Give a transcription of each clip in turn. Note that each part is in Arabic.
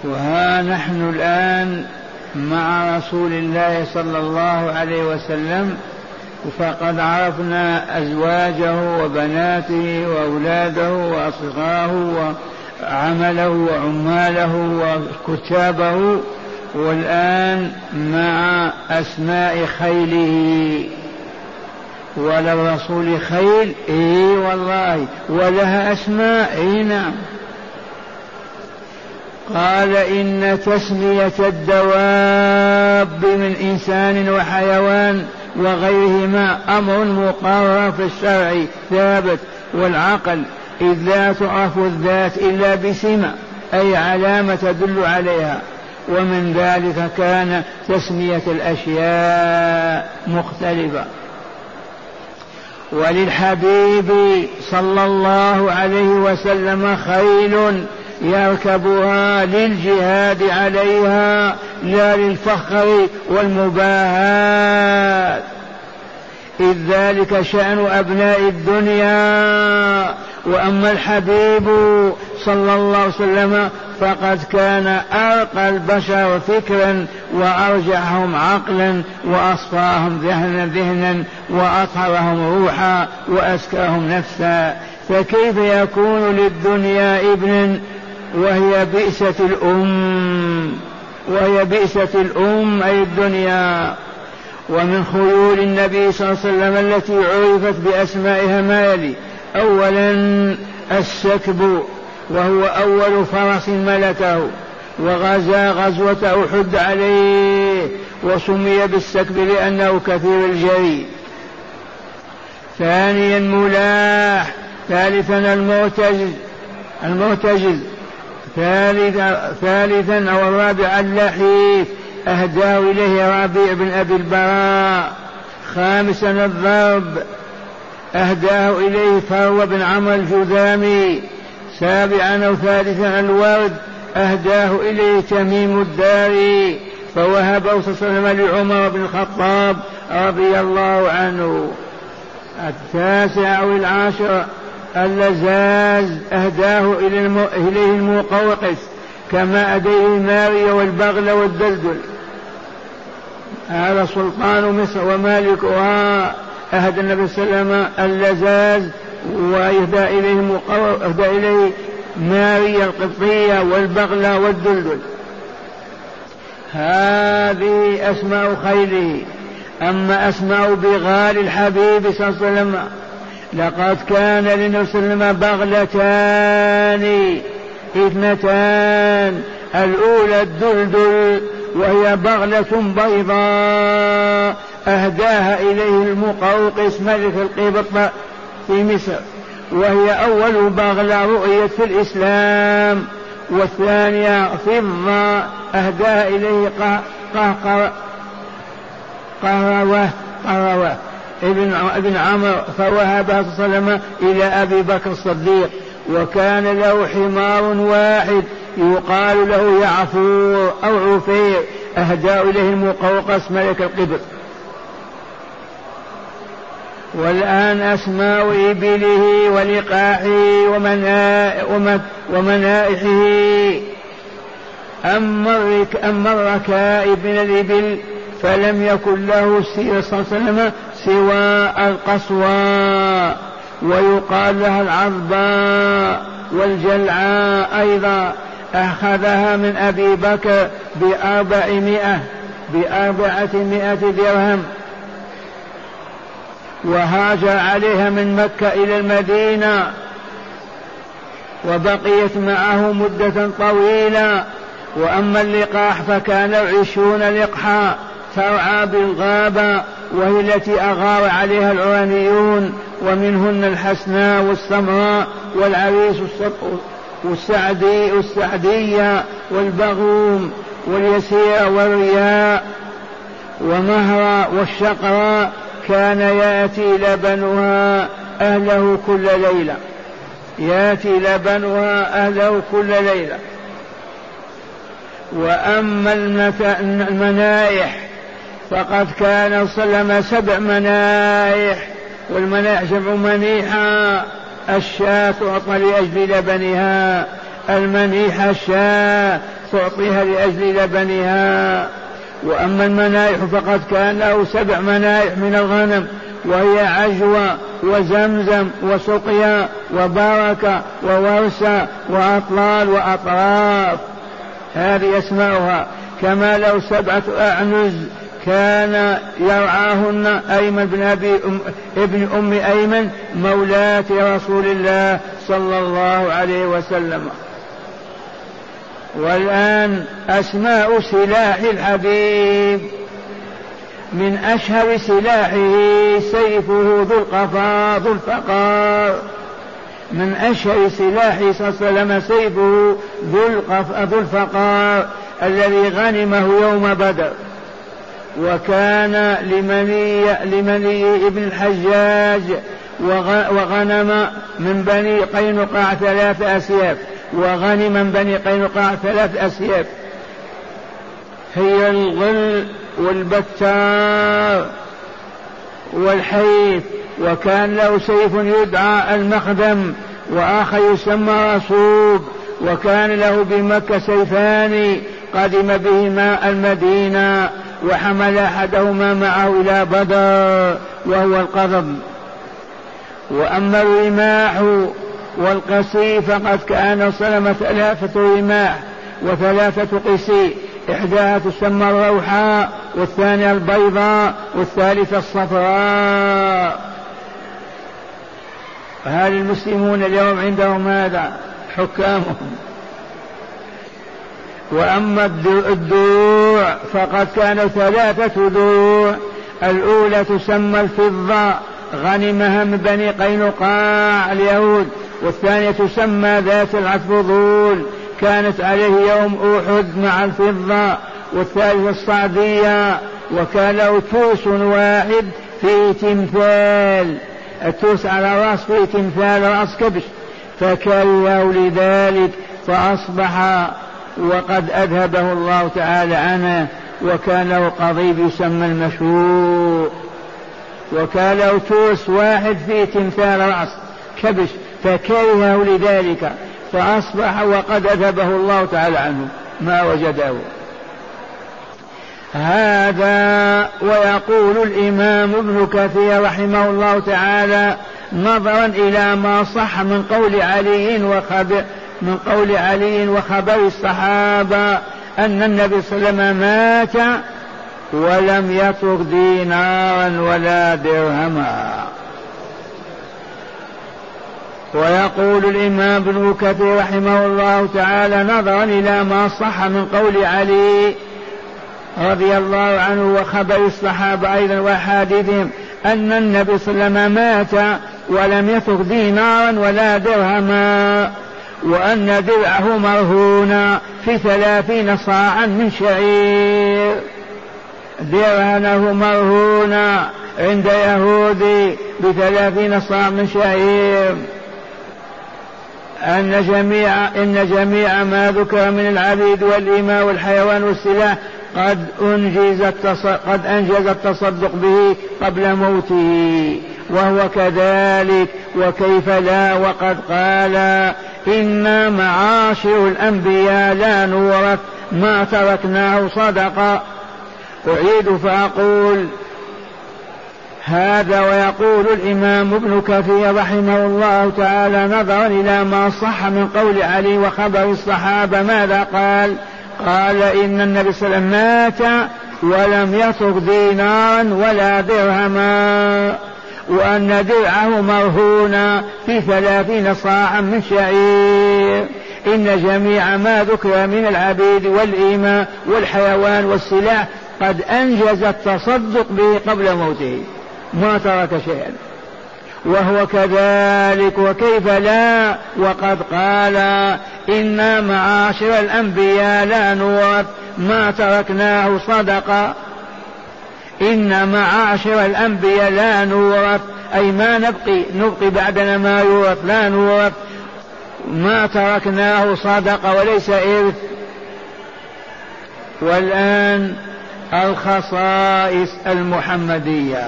وها نحن الآن مع رسول الله صلى الله عليه وسلم، فقد عرفنا أزواجه وبناته وأولاده وأصغاه وعمله وعماله وكتابه، والآن مع أسماء خيله. وللرسول خيل؟ إيه والله، ولها أسماء. إيه نعم. قال إن تسمية الدواب من إنسان وحيوان وغيرهما أمر مقرر في الشرع ثابت والعقل، إذ لا تعرف الذات إلا بسمة، أي علامة تدل عليها، ومن ذلك كان تسمية الأشياء مختلفة. وللحبيب صلى الله عليه وسلم خيل يركبها للجهاد عليها لا للفخر والمباهات، إذ ذلك شأن أبناء الدنيا. وأما الحبيب صلى الله عليه وسلم فقد كان أرقى البشر فكرا وأرجعهم عقلا وأصفاهم ذهنا وأطهرهم روحا وأزكاهم نفسا، فكيف يكون للدنيا ابن وهي بئسة الأم أي الدنيا. ومن خيول النبي صلى الله عليه وسلم التي عرفت بأسمائها ما يلي: أولا السكب، وهو أول فرس ملكه وغزا غزوة أحد عليه، وسمي بالسكب لأنه كثير الجري. ثانيا ملاح. ثالثا المعتجز. ثالثا أو الرابع اللحيف، أهداه إليه ربيع بن أبي البراء. خامسا الضرب، أهداه إليه فروة بن عمرو الجذامي. سابعا أو ثالثا الورد، أهداه إليه تميم الداري، فوهبه صلى الله عليه وسلم لعمر بن الخطاب رضي الله عنه. التاسع أو العاشر اللزاز، أهداه إليه المقوقس، كما أديه المارية والبغل والدلدل. هذا سلطان مصر ومالكها، أهدى النبي صلى الله عليه وسلم اللزاز وأهدى إليه مارية القبطية والبغل والدلدل. هذه أسماء خيله. أما أسماء بغال الحبيب صلى الله عليه وسلم، لقد كان للنبي صلى الله عليه وسلم بغلتان اثنتان. الأولى الدلدل، وهي بغلة بيضاء أهداها إليه المقوقس ملك القبط في مصر، وهي أول بغلة رؤيت في الإسلام. والثانية فضة أهداها إليه قهروة ابن عمرو، فوهبها صلى الله عليه وسلم إلى أبي بكر الصديق. وكان له حمار واحد يقال له يعفور أو عفير، أهداه إليه المقوقس ملك القبط. والآن أسماء إبله ولقاحه ومنائحه. أما الركائب من الإبل فلم يكن له صلى الله عليه وسلم سوى القصوى، ويقال لها العظباء والجلعاء أيضا. أخذها من أبي بكر ب400 درهم، وهاجر عليها من مكة إلى المدينة، وبقيت معه مدة طويلة. وأما اللقاح فكان 20 لقحا ترعى بالغابة، وهي التي أغار عليها العرانيون، ومنهن الحسناء والسمراء والعريس والسعدية والبغوم واليسير والرياء ومهر والشقراء. كان يأتي لبنها أهله كل ليلة. وأما المنائح فقد كان صلى 7 منائح، والمنائح جمع منيحة. الشاة تعطى لأجل لبنها، المنيحة الشاة تعطيها لأجل لبنها. وأما المنائح فقد كان له 7 منائح من الغنم، وهي عجوة وزمزم وسقيا وبركة وورسة وأطلال وأطراف، هذه أسماؤها. كما له 7 أعنز كان يرعاهن أيمن ابن أم أيمن مولاة رسول الله صلى الله عليه وسلم. والآن أسماء سلاح الحبيب. من أشهر سلاحه سيفه ذو القفا ذو الفقار. من أشهر سلاحه صلى الله عليه وسلم سيفه ذو الفقار الذي غنمه يوم بدر. وكان لمني ابن الحجاج وغنم من بني قينقاع 3 أسياف، وغنم من بني قينقاع 3 أسياف، هي الغل والبتار والحيف. وكان له سيف يدعى المخدم، وآخر يسمى رسوب. وكان له بمكة سيفان قدم بهما المدينة، وحمل أحدهما معه إلى بدر وهو القضب. وأما الرماح والقصي فقد كان سلم 3 رماح و3 قسي، إحداها تسمى الروحاء، والثانية البيضاء، والثالثة الصفراء. فهل المسلمون اليوم عندهم هذا؟ حكامهم. وأما الدروع فقد كانوا 3 دروع. الأولى تسمى الفضة غنمها من بني قينقاع اليهود، والثانية تسمى ذات الفضول كانت عليه يوم أحد مع الفضة، والثالثة الصعدية. وكان له توس واحد في تمثال، التوس على رأس في تمثال رأس كبش، فكره لذلك فأصبح وقد أذهبه الله تعالى عنه. وكان له قضيب يسمى المشهور، وكان له توس واحد في تمثال رأس كبش، فكرهه لذلك فأصبح وقد أذهبه الله تعالى عنه ما وجده. هذا. ويقول الإمام ابن كثير رحمه الله تعالى نظرا إلى ما صح من قول علي وخبر الصحابة أن النبي صلى الله عليه وسلم مات ولم يترك دينارا ولا درهما. ويقول الإمام ابن كثير رحمه الله تعالى نظرا إلى ما صح من قول علي رضي الله عنه وخبر الصحابة أيضا وحادثهم أن النبي صلى الله عليه وسلم مات ولم يترك دينارا ولا درهما، وأن درعه مرهون في 30 صاعا من شعير. درهنه مرهون عند يهودي ب30 صاع من شعير. إن جميع ما ذكر من العبيد والإماء والحيوان والسلاح قد أنجز التصدق به قبل موته، وهو كذلك وكيف لا. وقد قال إنا معاشر الأنبياء لا نورث ما تركناه صدقة. أعيد فأقول هذا. ويقول الإمام ابن كثير رحمه الله تعالى نظرا إلى ما صح من قول علي وخبر الصحابة ماذا قال؟ قال إن النبي صلى الله عليه وسلم مات ولم يترك دينارا ولا درهما، وأن درعه مرهون في 30 صاعا من شعير. إن جميع ما ذكر من العبيد والإماء والحيوان والسلاح قد أنجز التصدق به قبل موته، ما ترك شيئا، وهو كذلك وكيف لا. وقد قال إنا معاشر الأنبياء لا نورث ما تركناه صدقة. إن معاشر الأنبياء لا نورث أي ما نبقي بعدنا ما يورث، لا نورث ما تركناه صدقة وليس إرث. والآن الخصائص المحمدية.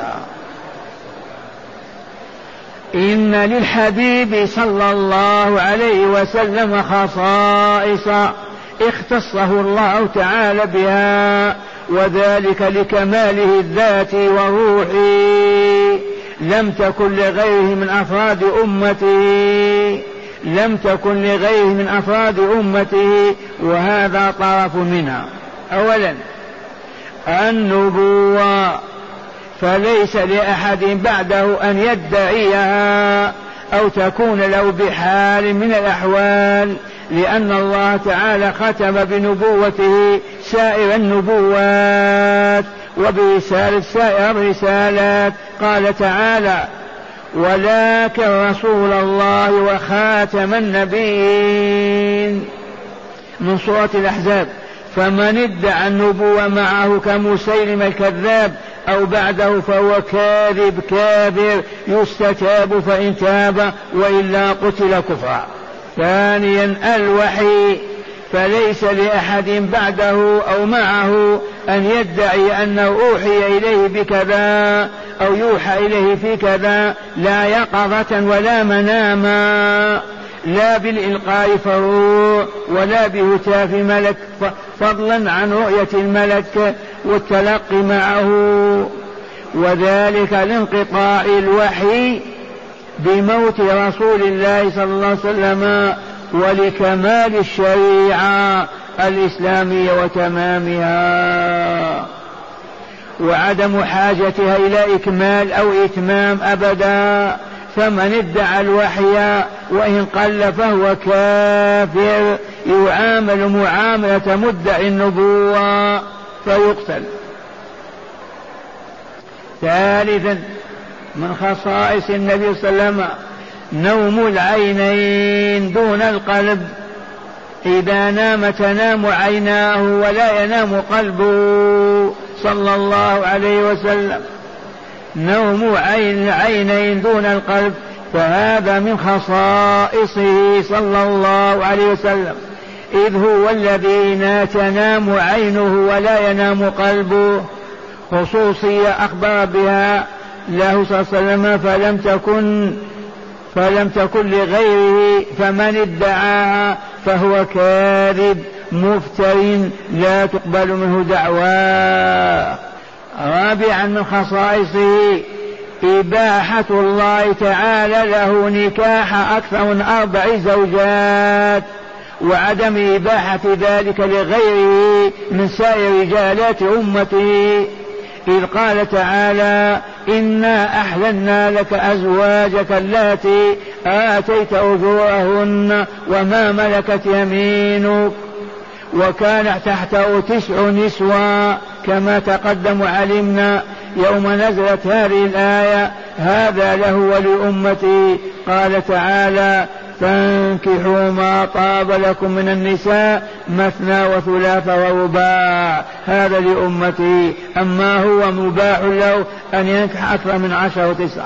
إن للحبيب صلى الله عليه وسلم خصائص اختصه الله تعالى بها، وذلك لكماله الذاتي وروحي، لم تكن لغيره من أفراد أمته، لم تكن لغيره من أفراد أمته، وهذا طرف منها. أولا النبوة، فليس لأحد بعده أن يدعيها أو تكون له بحال من الأحوال، لأن الله تعالى ختم بنبوته سائر النبوات وبرسالة سائر الرسالات. قال تعالى: ولكن رسول الله وخاتم النبيين، من سورة الأحزاب. فمن ادعى النبوة معه كمسيلم الكذاب أو بعده فهو كاذب كافر، يستتاب فإن تاب وإلا قتل كفرا. ثانيا الوحي، فليس لأحد بعده أو معه أن يدعي أنه أوحي إليه بكذا أو يوحى إليه في كذا، لا يقظة ولا مناما، لا بالإلقاء فروع ولا بهتاف ملك، فضلا عن رؤية الملك والتلقي معه، وذلك لانقطاع الوحي بموت رسول الله صلى الله عليه وسلم ولكمال الشريعة الإسلامية وتمامها، وعدم حاجتها إلى إكمال أو إتمام أبدا. فمن ادعى الوحي وإن قل فهو كافر، يعامل معاملة مدعي النبوة فيقتل. ثالثا من خصائص النبي صلى الله عليه وسلم نوم العينين دون القلب، إذا نام تنام عيناه ولا ينام قلبه صلى الله عليه وسلم. نوم عينين دون القلب، فهذا من خصائصه صلى الله عليه وسلم، إذ هو الذي تنام عينه ولا ينام قلبه، خصوصية أخبر بها له صلى الله عليه وسلم فلم تكن لغيره، فمن ادعاها فهو كاذب مفتر لا تقبل منه دعواه. رابعا من خصائصه إباحة الله تعالى له نكاح أكثر من 4 زوجات، وعدم إباحة ذلك لغيره من سائر رجالات أمته، إذ قال تعالى: إنا أحللنا لك أزواجك اللاتي آتيت أجورهن وما ملكت يمينك، وكان تحته 9 نسوة كما تقدم علمنا يوم نزلت هذه الآية: هذا له ولأمتي. قال تعالى: فانكحوا ما طاب لكم من النساء مثنى وثلاث ورباع، هذا لأمتي. أما هو مباح له أن ينكح أكثر من 10 و9،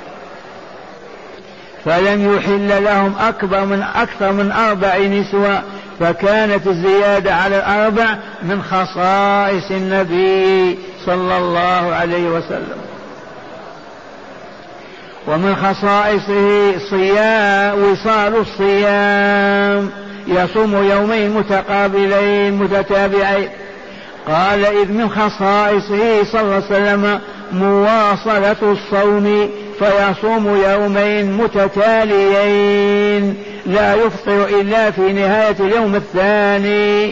فلم يحل لهم أكثر من 4 نسوة، فكانت الزيادة على 4 من خصائص النبي صلى الله عليه وسلم. ومن خصائصه وصال الصيام، يصوم يومين متقابلين متتابعين. قال: إذ من خصائصه صلى الله عليه وسلم مواصلة الصوم، فيصوم يومين متتاليين لا يفطر إلا في نهاية اليوم الثاني،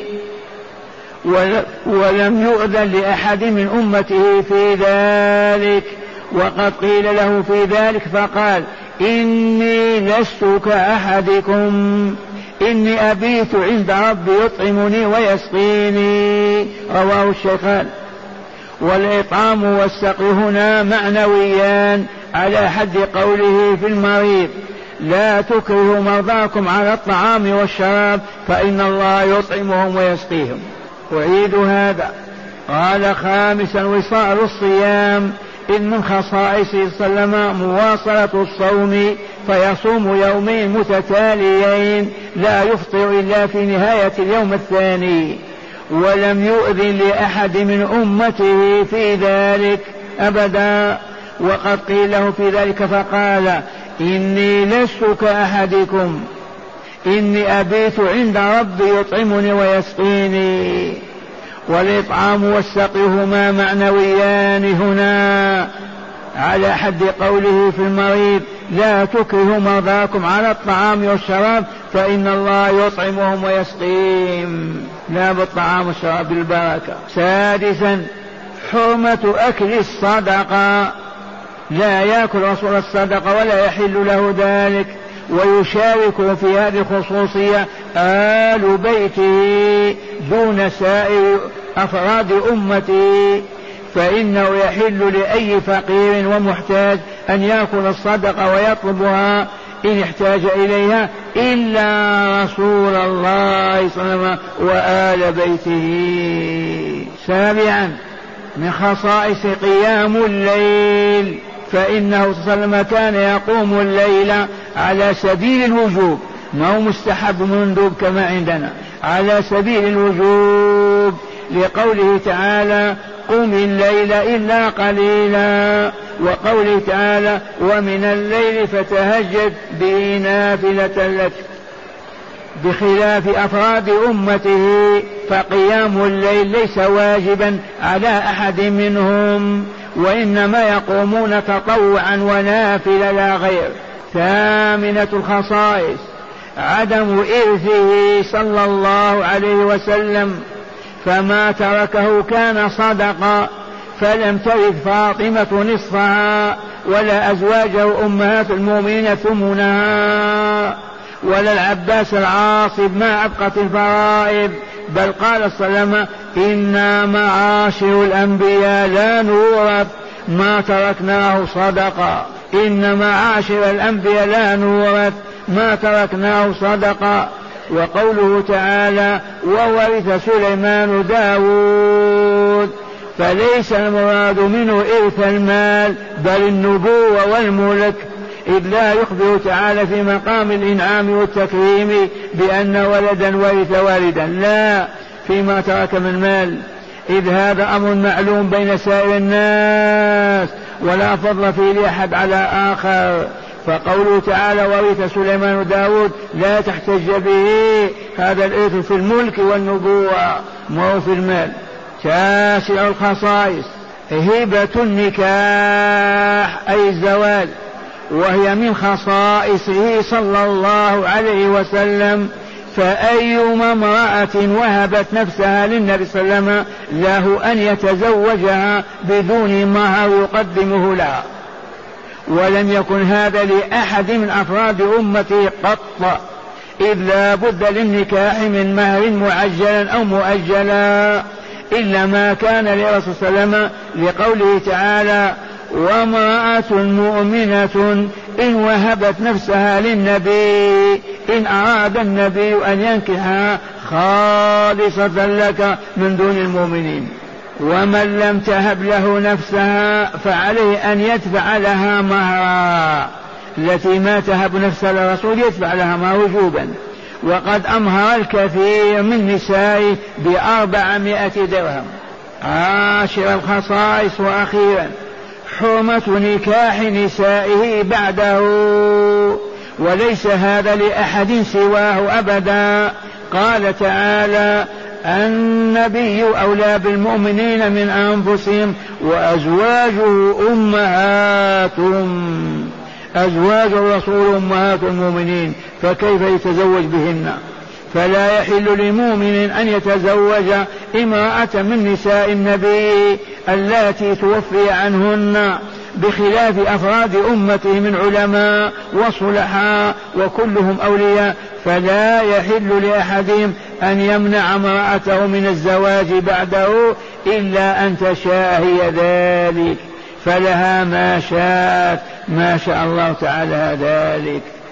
ولم يؤذن لأحد من أمته في ذلك، وقد قيل له في ذلك فقال: إني لست كأحدكم، إني أبيت عند ربي يطعمني ويسقيني، رواه الشيخان. والإطعام والسقي هنا معنويان على حد قوله في المريض: لا تكرهوا مرضاكم على الطعام والشراب فإن الله يطعمهم ويسقيهم. أعيد هذا. قال: خامسا وصال الصيام، إذ من خصائصه صلى الله عليه وسلم مواصلة الصوم، فيصوم يومين متتاليين لا يفطر إلا في نهاية اليوم الثاني، ولم يؤذن لأحد من أمته في ذلك أبدا. وقد قيل له في ذلك فقال: إني لست كأحدكم، إني أبيت عند ربي يطعمني ويسقيني. والإطعام والسقي هما معنويان هنا على حد قوله في المريض لا تكرهوا مرضاكم على الطعام والشراب فإن الله يطعمهم ويسقيهم. لا بالطعام والشراب بالبركة. سادسا حرمة أكل الصدقة، لا يأكل رسول الصدقة ولا يحل له ذلك، ويشارك في هذه الخصوصية آل بيته دون سائر أفراد أمته، فإنه يحل لأي فقير ومحتاج أن يأكل الصدقة ويطلبها إن احتاج إليها إلا رسول الله صلى الله عليه وسلم وآل بيته. سابعا من خصائص قيام الليل، فإنه صلى الله عليه وسلم كان يقوم الليل على سبيل الوجوب، ما هو مستحب مندوب كما عندنا، على سبيل الوجوب، لقوله تعالى قم الليل إلا قليلا، وقوله تعالى ومن الليل فتهجد به نافلة لك. بخلاف أفراد أمته فقيام الليل ليس واجبا على أحد منهم، وإنما يقومون تطوعا ونافلة لا غير. ثامنة الخصائص عدم إرثه صلى الله عليه وسلم، فما تركه كان صدقة، فلم ترث فاطمة نصفها ولا أزواجه أمهات المؤمنين ثمنها ولا العباس العاصب ما أبقت الفرائض، بل قال صلى الله عليه وسلم إنا معاشر الأنبياء لا نورث ما تركناه صدقة، إن معاشر الأنبياء لا نورث ما تركناه صدقة. وقوله تعالى وورث سليمان داود، فليس المراد منه إرث المال بل النبوة والملك، إذ لا يخبر تعالى في مقام الإنعام والتكريم بأن ولدا ورث والدا، لا فيما ترك من مال، إذ هذا أمر معلوم بين سائر الناس ولا فضل فيه لأحد على آخر. فقوله تعالى ورث سليمان داود لا تحتج به، هذا الإرث في الملك والنبوة ما هو في المال. تاسع الخصائص هبة النكاح أي الزواج، وهي من خصائصه صلى الله عليه وسلم، فأيما امرأة وهبت نفسها للنبي صلى الله عليه وسلم له أن يتزوجها بدون مهر يقدمه لها، ولم يكن هذا لأحد من أفراد أمته قط، إذ لا بد للنكاح من مهر معجلا أو مؤجلا، إلا ما كان لرسول صلى الله عليه وسلم لقوله تعالى وامرأة مؤمنة إن وهبت نفسها للنبي إن أراد النبي أن ينكحها خالصة لك من دون المؤمنين. ومن لم تهب له نفسها فعليه أن يدفع لها مهرا، التي ما تهب نفسها للرسول يدفع لها مهر وجوبا، وقد أمهر الكثير من نسائه ب400 درهم. عاشر الخصائص وأخيرا حرمة نكاح نسائه بعده، وليس هذا لأحد سواه أبدا. قال تعالى النبي أولى بالمؤمنين من أنفسهم وأزواجه أمهاتهم، أزواج الرسول أمهات المؤمنين، فكيف يتزوج بهن؟ فلا يحل لمؤمن أن يتزوج امرأة من نساء النبي اللاتي توفي عنهن، بخلاف أفراد أمته من علماء وصلحاء وكلهم أولياء، فلا يحل لأحدهم أن يمنع امرأته من الزواج بعده إلا أن تشاء هي ذلك، فلها ما شاءت، ما شاء الله تعالى ذلك.